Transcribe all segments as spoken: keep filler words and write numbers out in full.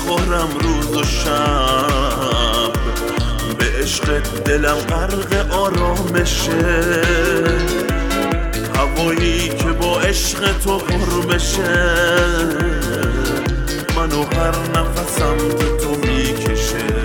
میخورم روز و شب، به عشق دلم غرق آرامشه، هوایی که با عشق تو پر بشه، منو هر نفسم به تو میکشه.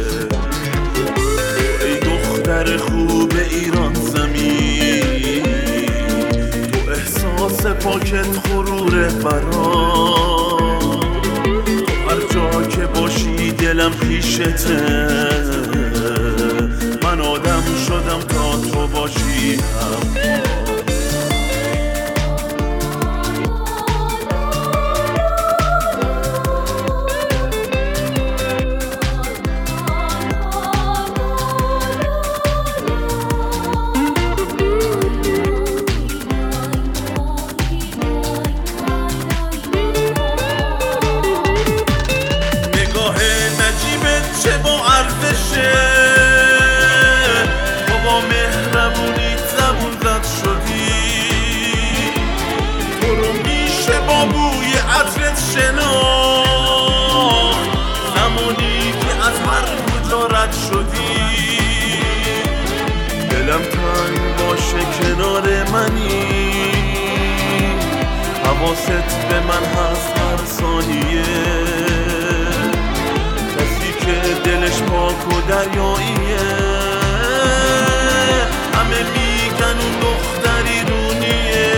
ای دختر خوب ایران زمین، تو احساس پاکت غروره برام، تو هر جا که باشی دلم پیشته، من آدم شدم تا تو باشی هم. چه با عرفشه تو با مهربونی زبون زد شدی، تو رو میشه با بوی عطرت شناخت، زمانی که از هر کجا رد شدی. دلم تنگ باشه کنار منی، حواست به من هست هر ثانیه، دلش پاک و دریاییه، همه میگن اون دختری رونیه.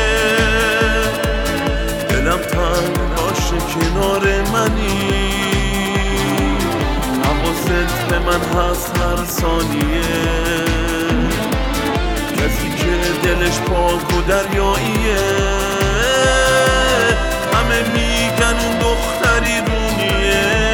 دلم تنگ باشه کنار منی، حواست به من هست هر ثانیه، کسی که دلش پاک و دریاییه، همه میگن اون دختری رونیه.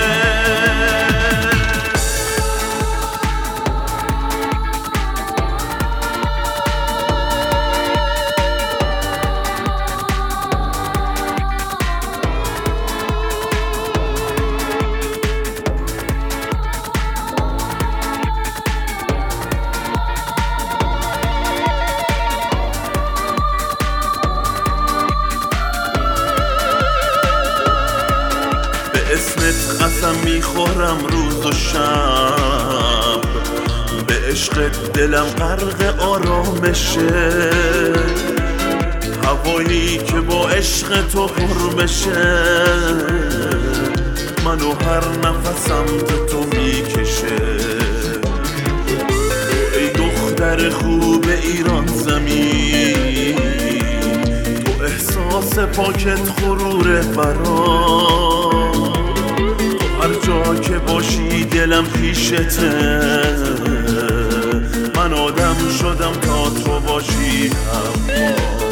اسمت قسم میخورم روز و شب، به عشق دلم غرق آرامشه، هوایی که با عشق تو پر بشه، منو هر نفسم به تو میکشه. ای دختر خوب ایران زمین، تو احساس پاکت غروره برام، هر جا که باشی دلم پیشته، من آدم شدم تا تو باشی هم.